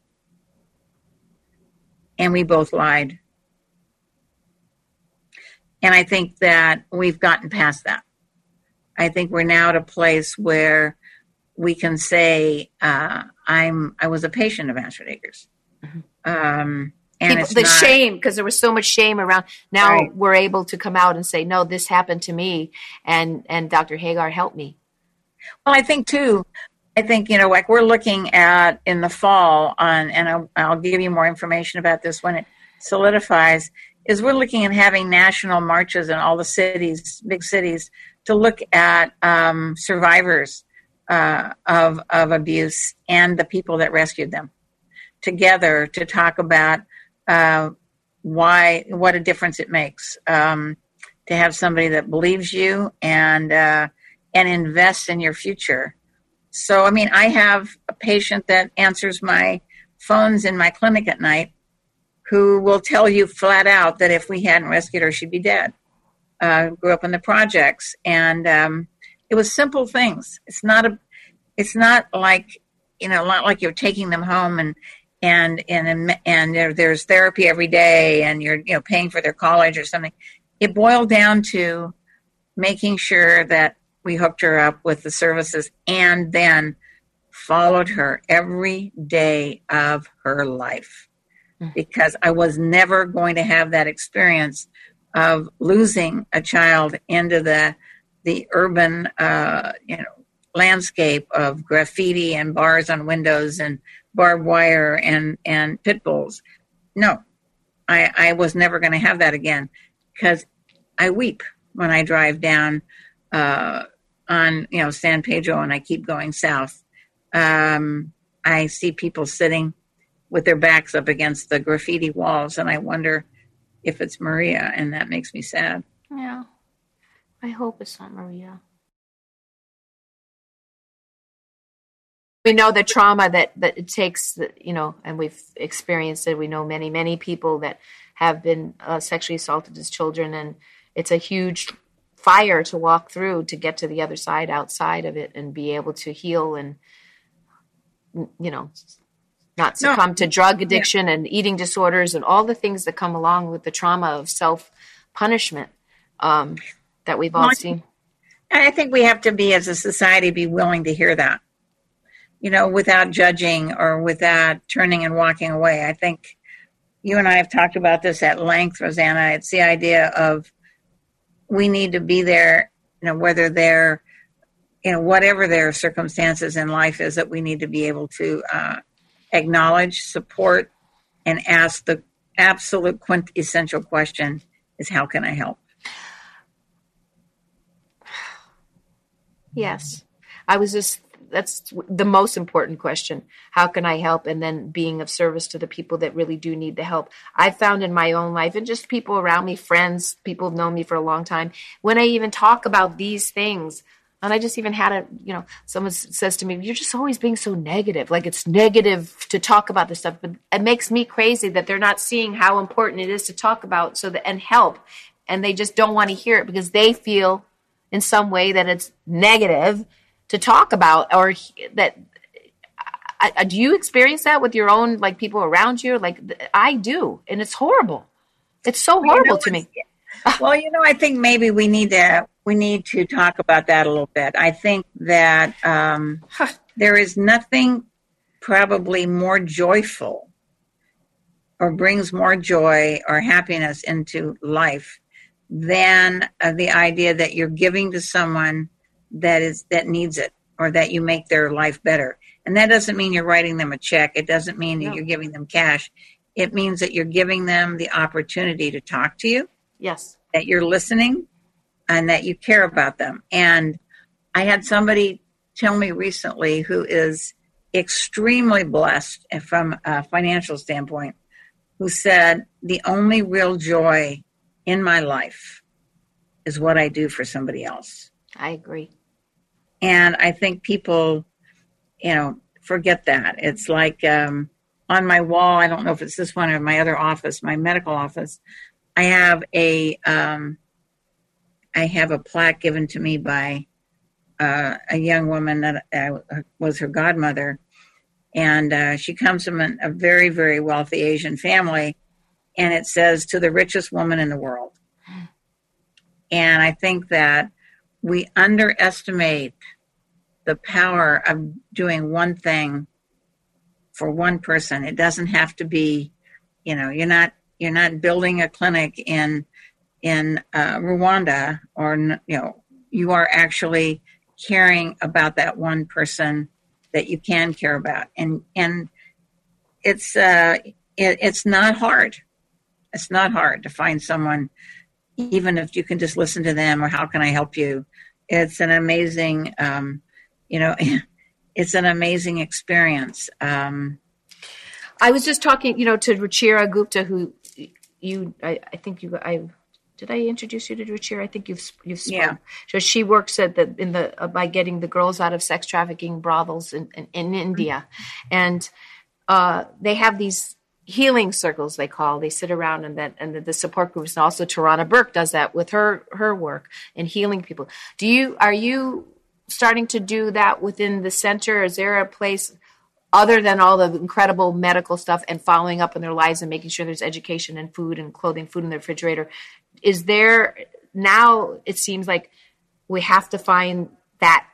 B: And we both lied. And I think that we've gotten past that. I think we're now at a place where we can say, uh, I'm, I was a patient of Astrid Hager's. Mm-hmm. Um, and
A: People,
B: it's
A: the
B: not,
A: shame, because there was so much shame around. Now
B: right.
A: We're able to come out and say, "No, this happened to me, and, and Doctor Hagar helped me."
B: Well, I think too, I think, you know, like we're looking at in the fall on, and I'll, I'll give you more information about this when it solidifies, is we're looking at having national marches in all the cities, big cities, to look at um, survivors uh, of of abuse and the people that rescued them together to talk about uh, why, what a difference it makes um, to have somebody that believes you and uh, and invests in your future. So, I mean, I have a patient that answers my phones in my clinic at night who will tell you flat out that if we hadn't rescued her, she'd be dead. Uh, grew up in the projects, and um, it was simple things. It's not a, it's not like, you know, not like you're taking them home and and and and there, there's therapy every day, and you're, you know, paying for their college or something. It boiled down to making sure that we hooked her up with the services, and then followed her every day of her life. Because I was never going to have that experience of losing a child into the the urban, uh, you know, landscape of graffiti and bars on windows and barbed wire and, and pit bulls. No, I, I was never going to have that again, because I weep when I drive down uh, on, you know, San Pedro and I keep going south. Um, I see people sitting with their backs up against the graffiti walls, and I wonder if it's Maria, and that makes me sad.
A: Yeah, I hope it's not Maria. We know the trauma that, that it takes, you know, and we've experienced it. We know many, many people that have been uh, sexually assaulted as children, and it's a huge fire to walk through to get to the other side, outside of it, and be able to heal and, you know, not succumb no. to drug addiction yeah. and eating disorders and all the things that come along with the trauma of self-punishment um, that we've all well, seen.
B: I think we have to be, as a society, be willing to hear that, you know, without judging or without turning and walking away. I think you and I have talked about this at length, Rosanna. It's the idea of we need to be there, you know, whether they're, you know, whatever their circumstances in life is, that we need to be able to uh, acknowledge, support, and ask the absolute quintessential question is, how can I help?
A: Yes. I was just, that's the most important question. How can I help? And then being of service to the people that really do need the help. I found in my own life, and just people around me, friends, people have known me for a long time, when I even talk about these things, and I just even had a, you know, someone says to me, "You're just always being so negative. Like, it's negative to talk about this stuff." But it makes me crazy that they're not seeing how important it is to talk about so that, and help. And they just don't want to hear it because they feel in some way that it's negative to talk about, or that. I, I, do you experience that with your own, like, people around you? Like, I do. And it's horrible. It's so horrible you know, to me.
B: Well, you know, I think maybe we need to, we need to talk about that a little bit. I think that um, there is nothing probably more joyful or brings more joy or happiness into life than uh, the idea that you're giving to someone that is that needs it or that you make their life better. And that doesn't mean you're writing them a check. It doesn't mean that
A: No.
B: you're giving them cash. It means that you're giving them the opportunity to talk to you,
A: Yes.
B: that you're listening, and that you care about them. And I had somebody tell me recently who is extremely blessed from a financial standpoint, who said, the only real joy in my life is what I do for somebody else.
A: I agree.
B: And I think people, you know, forget that. It's like um, on my wall, I don't know if it's this one or my other office, my medical office, I have a, um, I have a plaque given to me by uh, a young woman that uh, was her godmother. And uh, she comes from an, a very, very wealthy Asian family. And it says, to the richest woman in the world. And I think that we underestimate the power of doing one thing for one person. It doesn't have to be, you know, you're not you're not building a clinic in in uh, Rwanda, or you know, you are actually caring about that one person that you can care about, and and it's uh, it, it's not hard. It's not hard to find someone, even if you can just listen to them or how can I help you. It's an amazing, um, you know, it's an amazing experience. Um,
A: I was just talking, you know, to Ruchira Gupta, who you, I, I think you, I, did I introduce you to Ruchira? I think you've, you've spoken.
B: Yeah.
A: So she works at the, in the, uh, by getting the girls out of sex trafficking brothels in, in, in India. And uh, they have these healing circles, they call. They sit around and that, and the, the support groups, and also Tarana Burke does that with her her work in healing people. Do you are you starting to do that within the center? Is there a place other than all the incredible medical stuff and following up in their lives and making sure there's education and food and clothing, food in the refrigerator? Is there now? It seems like we have to find that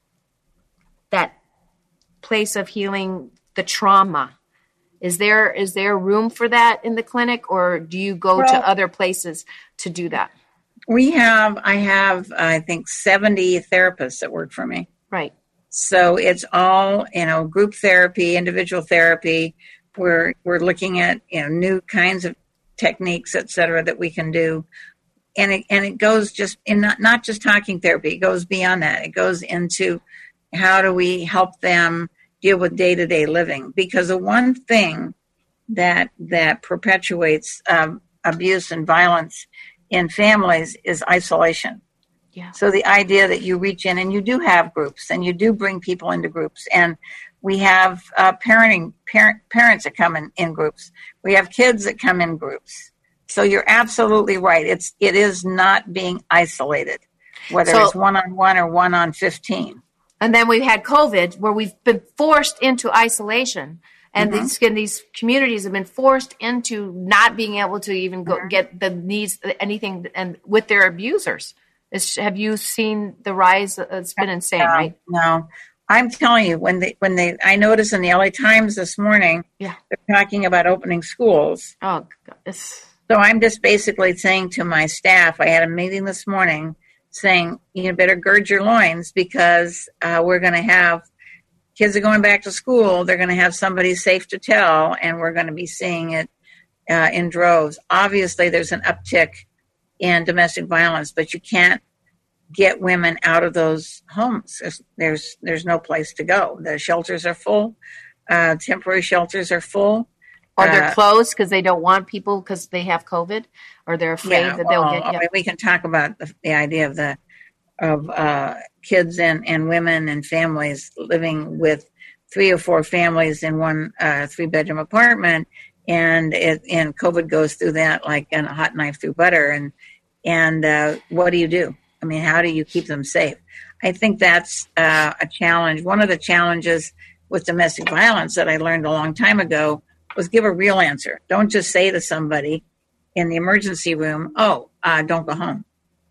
A: that place of healing the trauma. Is there is there room for that in the clinic, or do you go
B: Well,
A: to other places to do that?
B: we have, I have, I think, seventy therapists that work for me.
A: Right.
B: So it's all, you know, group therapy, individual therapy. We're we're looking at, you know, new kinds of techniques, et cetera, that we can do. And it, and it goes just in not, not just talking therapy. It goes beyond that. It goes into how do we help them deal with day-to-day living, because the one thing that that perpetuates um, abuse and violence in families is isolation.
A: Yeah.
B: So the idea that you reach in, and you do have groups, and you do bring people into groups, and we have uh, parenting parent, parents that come in, in groups. We have kids that come in groups. So you're absolutely right. It's it is not being isolated, whether
A: So-
B: it's one-on-one or one on fifteen.
A: And then we've had COVID, where we've been forced into isolation, and
B: Mm-hmm.
A: these and these communities have been forced into not being able to even go
B: Mm-hmm.
A: get the needs, anything, and with their abusers. Is, have you seen the rise? It's been insane,
B: No,
A: right?
B: No, I'm telling you, when they when they, I noticed in the L A Times this morning,
A: Yeah.
B: they're talking about opening schools.
A: Oh, God. It's,
B: So I'm just basically saying to my staff, I had a meeting this morning, saying, you better gird your loins, because uh, we're going to have, kids are going back to school, they're going to have somebody safe to tell, and we're going to be seeing it uh, in droves. Obviously, there's an uptick in domestic violence, but you can't get women out of those homes. There's there's, there's no place to go. The shelters are full. Uh, temporary shelters are full.
A: or they're
B: Uh,
A: closed because they don't want people because they have COVID, or they're afraid
B: Yeah,
A: that
B: well,
A: they'll get.
B: I
A: Yeah.
B: mean, we can talk about the, the idea of the of uh, kids and, and women and families living with three or four families in one uh, three bedroom apartment, and it and COVID goes through that like a hot knife through butter. And and uh, what do you do? I mean, how do you keep them safe? I think that's uh, a challenge. One of the challenges with domestic violence that I learned a long time ago was give a real answer. Don't just say to somebody in the emergency room, oh, uh, don't go home.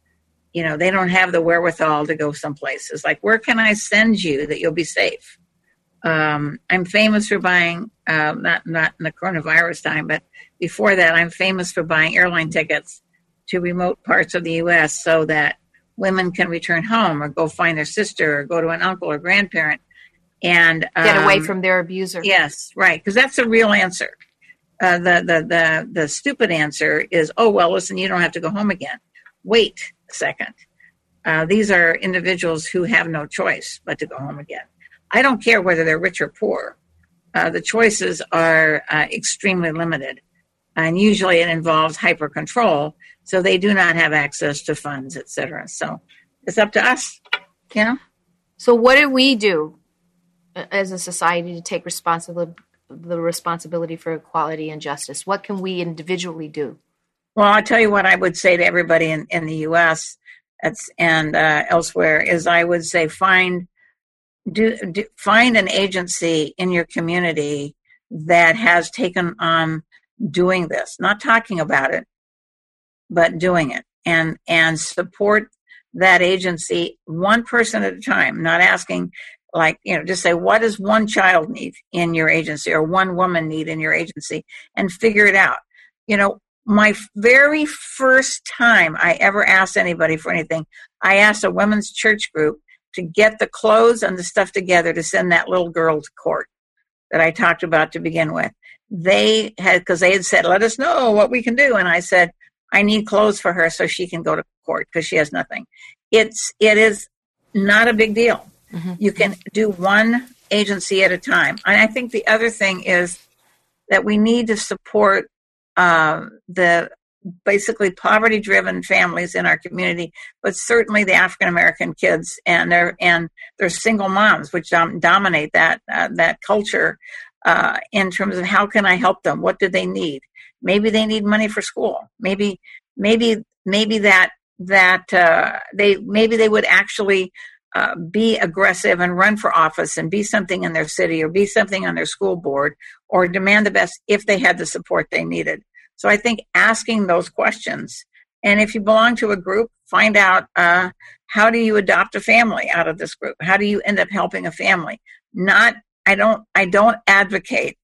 B: You know, they don't have the wherewithal to go someplace. It's like, where can I send you that you'll be safe? Um, I'm famous for buying, uh, not not in the coronavirus time, but before that, I'm famous for buying airline tickets to remote parts of the U S so that women can return home or go find their sister or go to an uncle or grandparent and um,
A: get away from their abuser.
B: Yes, right, because that's the real answer. Uh, the, the the the stupid answer is, oh well, listen, you don't have to go home again. Wait a second. Uh, these are individuals who have no choice but to go home again. I don't care whether they're rich or poor. Uh, the choices are uh, extremely limited, and usually it involves hyper control. So they do not have access to funds, et cetera. So it's up to us, you know.
A: So what do we do as a society to take responsibility, the responsibility for equality and justice? What can we individually do?
B: Well, I'll tell you what I would say to everybody in, in the U S that's, and uh, elsewhere is I would say find do, do find an agency in your community that has taken on doing this, not talking about it, but doing it, and and support that agency one person at a time, not asking, like, you know, just say, what does one child need in your agency or one woman need in your agency, and figure it out. You know, my very first time I ever asked anybody for anything, I asked a women's church group to get the clothes and the stuff together to send that little girl to court that I talked about to begin with. They had, because they had said, let us know what we can do. And I said, I need clothes for her so she can go to court because she has nothing. It's, it is not a big deal. Mm-hmm. You can do one agency at a time. And I think the other thing is that we need to support uh, the basically poverty-driven families in our community, but certainly the African-American kids and their and their single moms, which dom- dominate that uh, that culture uh, in terms of how can I help them? What do they need? Maybe they need money for school. Maybe maybe maybe that that uh, they maybe they would actually uh, be aggressive and run for office and be something in their city or be something on their school board or demand the best if they had the support they needed. So I think asking those questions, and if you belong to a group, find out uh, how do you adopt a family out of this group? How do you end up helping a family? Not, I don't, I don't advocate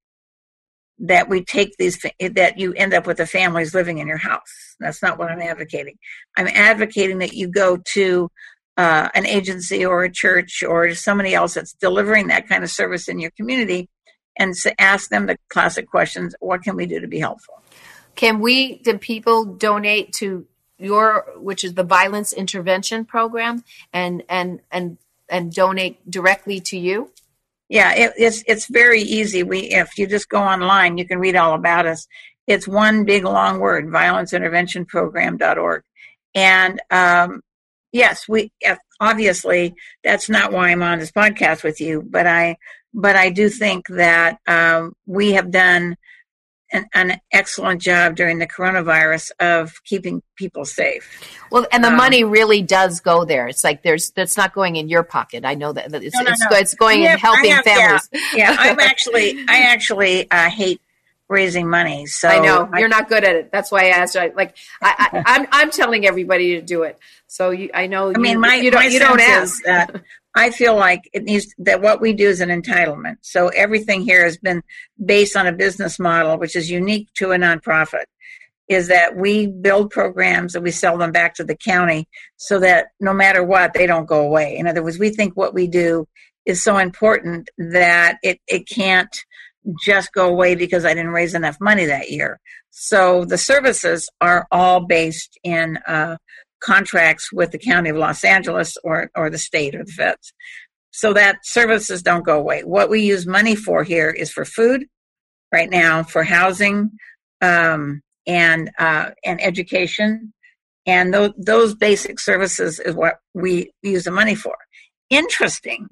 B: that we take these, that you end up with the families living in your house. That's not what I'm advocating. I'm advocating that you go to uh, an agency or a church or somebody else that's delivering that kind of service in your community and ask them the classic questions, what can we do to be helpful?
A: Can we, do people donate to your, which is the violence intervention program, and and and and donate directly to you?
B: Yeah, it, it's it's very easy. We, if you just go online, you can read all about us. It's one big long word, violence intervention program dot org. And um, yes, we obviously that's not why I'm on this podcast with you, but I but I do think that um, we have done An, an excellent job during the coronavirus of keeping people safe.
A: Well, and the
B: um,
A: money really does go there. It's like there's that's not going in your pocket. I know that, that it's,
B: no, no,
A: it's,
B: no.
A: it's going
B: have,
A: in helping
B: have,
A: families.
B: Yeah, yeah, I'm actually I actually uh, hate raising money. So
A: I know
B: I,
A: you're not good at it. That's why I asked. I, like I, I, I'm I'm telling everybody to do it. So you, I know.
B: I mean,
A: you,
B: my
A: you don't
B: my
A: you don't
B: sense
A: ask.
B: is that I feel like it needs that what we do is an entitlement. So everything here has been based on a business model, which is unique to a nonprofit, is that we build programs and we sell them back to the county so that no matter what, they don't go away. In other words, we think what we do is so important that it, it can't just go away because I didn't raise enough money that year. So the services are all based in uh, contracts with the County of Los Angeles or, or the state or the feds. So that services don't go away. What we use money for here is for food right now, for housing, um, and uh, and education. And those, those basic services is what we use the money for. Interesting,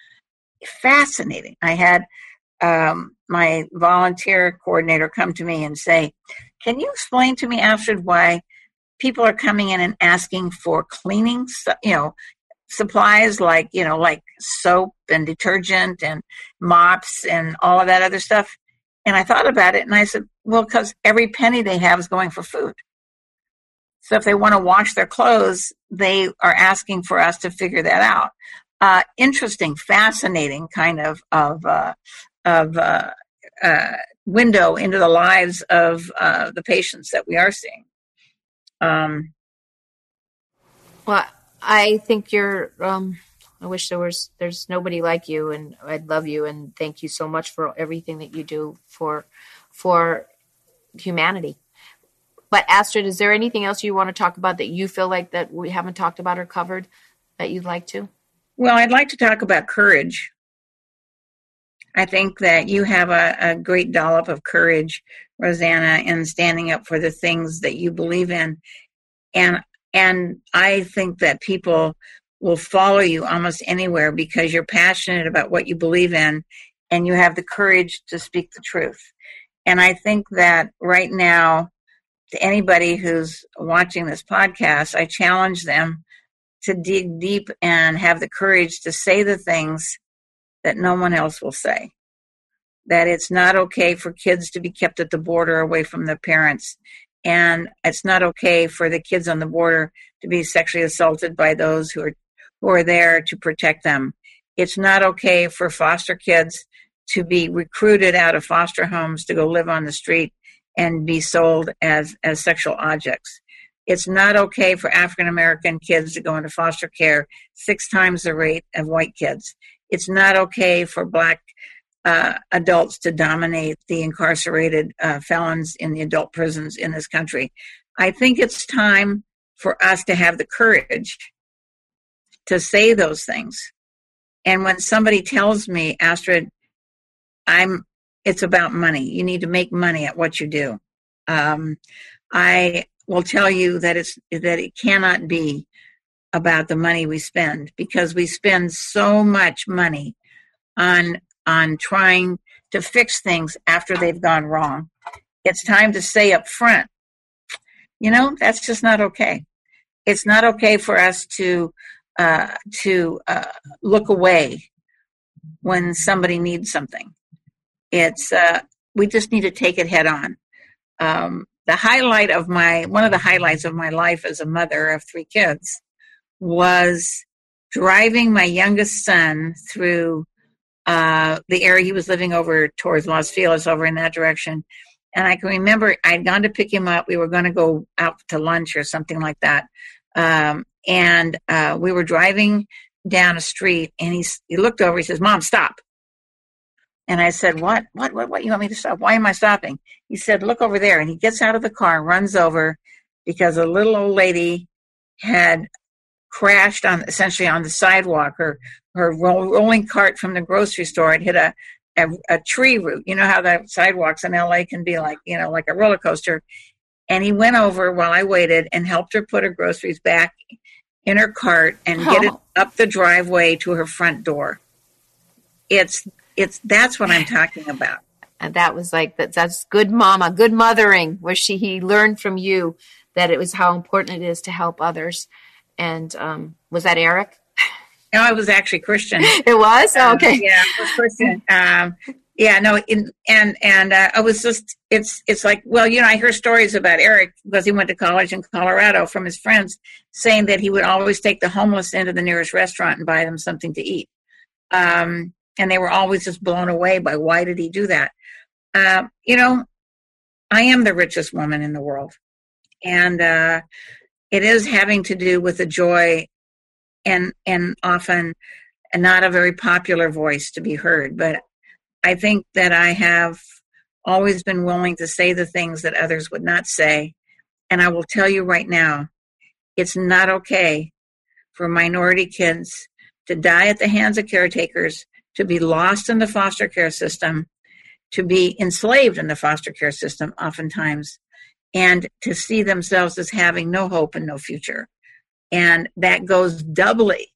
B: fascinating. I had um, my volunteer coordinator come to me and say, can you explain to me, Astrid, why people are coming in and asking for cleaning, you know, supplies like, you know, like soap and detergent and mops and all of that other stuff. And I thought about it and I said, well, because every penny they have is going for food. So if they want to wash their clothes, they are asking for us to figure that out. uh, interesting, fascinating kind of of uh, of uh, uh, window into the lives of uh, the patients that we are seeing. Um,
A: Well, I think you're. Um, I wish there was. There's nobody like you, and I'd love you, and thank you so much for everything that you do for for humanity. But Astrid, is there anything else you want to talk about that you feel like that we haven't talked about or covered that you'd like to?
B: Well, I'd like to talk about courage. I think that you have a, a great dollop of courage, Rosanna, in standing up for the things that you believe in. And and I think that people will follow you almost anywhere because you're passionate about what you believe in and you have the courage to speak the truth. And I think that right now, to anybody who's watching this podcast, I challenge them to dig deep and have the courage to say the things that no one else will say. That it's not okay for kids to be kept at the border away from their parents. And it's not okay for the kids on the border to be sexually assaulted by those who are who are there to protect them. It's not okay for foster kids to be recruited out of foster homes to go live on the street and be sold as, as sexual objects. It's not okay for African American kids to go into foster care six times the rate of white kids. It's not okay for black uh, adults to dominate the incarcerated uh, felons in the adult prisons in this country. I think it's time for us to have the courage to say those things. And when somebody tells me, Astrid, I'm, it's about money. You need to make money at what you do. Um, I will tell you that it's that it cannot be about the money we spend, because we spend so much money on on trying to fix things after they've gone wrong. It's time to say up front, you know, that's just not okay. It's not okay for us to uh, to uh, look away when somebody needs something. It's uh, we just need to take it head on. Um, the highlight of my one of the highlights of my life as a mother of three kids was driving my youngest son through uh, the area he was living over towards Los Feliz, over in that direction. And I can remember I'd gone to pick him up. We were going to go out to lunch or something like that. Um, and uh, we were driving down a street, and he, he looked over. He says, "Mom, stop." And I said, what, what, what, what, you want me to stop? Why am I stopping? He said, "Look over there." And he gets out of the car and runs over because a little old lady had crashed on, essentially on the sidewalk. Her, her rolling cart from the grocery store had hit a, a, a tree root. You know how the sidewalks in L A can be like, you know, like a roller coaster. And he went over while I waited and helped her put her groceries back in her cart and oh. get it up the driveway to her front door. It's, It's that's what I'm talking about.
A: And that was like that. That's good mama, good mothering, where she he learned from you that it was how important it is to help others. And um, was that Eric?
B: No, I was actually Christian.
A: It was oh, okay.
B: Uh, yeah, it was Christian. Um, yeah, no, in, and and uh, I was just it's it's like, well, you know, I hear stories about Eric because he went to college in Colorado from his friends saying that he would always take the homeless into the nearest restaurant and buy them something to eat. Um, And they were always just blown away by why did he do that? Uh, you know, I am the richest woman in the world. And uh, it is having to do with the joy and, and often not a very popular voice to be heard. But I think that I have always been willing to say the things that others would not say. And I will tell you right now, it's not okay for minority kids to die at the hands of caretakers, to be lost in the foster care system, to be enslaved in the foster care system oftentimes, and to see themselves as having no hope and no future. And that goes doubly,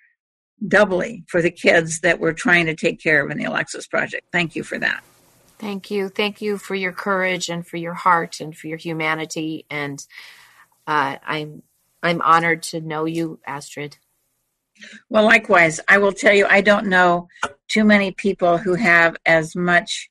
B: doubly for the kids that we're trying to take care of in the Alexis Project. Thank you for that.
A: Thank you. Thank you for your courage and for your heart and for your humanity. And uh, I'm I'm honored to know you, Astrid.
B: Well, likewise, I will tell you, I don't know too many people who have as much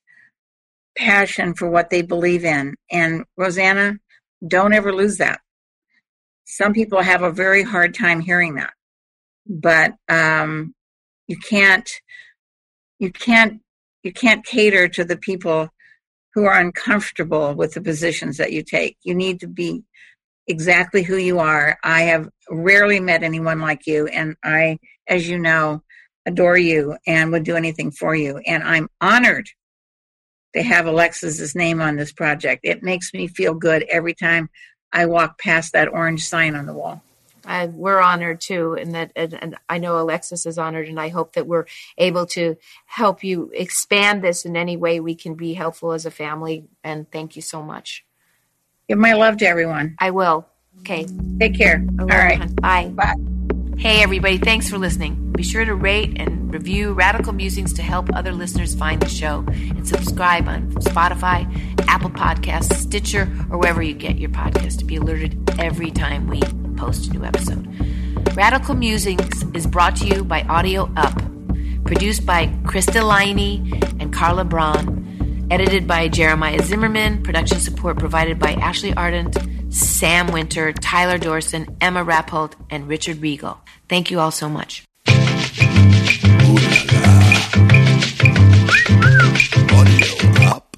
B: passion for what they believe in. And Rosanna, don't ever lose that. Some people have a very hard time hearing that. But um, you can't, you can't, you can't cater to the people who are uncomfortable with the positions that you take. You need to be exactly who you are. I have rarely met anyone like you, and I, as you know, adore you and would do anything for you. And I'm honored to have Alexis's name on this project. It makes me feel good every time I walk past that orange sign on the wall.
A: Uh, we're honored too, and that, and, and I know Alexis is honored, and I hope that we're able to help you expand this in any way we can be helpful as a family. And thank you so much.
B: Give my love to everyone.
A: I will. Okay.
B: Take care. All right.
A: Bye.
B: Bye.
A: Hey, everybody. Thanks for listening. Be sure to rate and review Radical Musings to help other listeners find the show, and subscribe on Spotify, Apple Podcasts, Stitcher, or wherever you get your podcast to be alerted every time we post a new episode. Radical Musings is brought to you by Audio Up, produced by Krista Liney and Carla Braun, edited by Jeremiah Zimmerman, production support provided by Ashley Ardent, Sam Winter, Tyler Dorson, Emma Rappold, and Richard Regal. Thank you all so much.
C: Audio Up.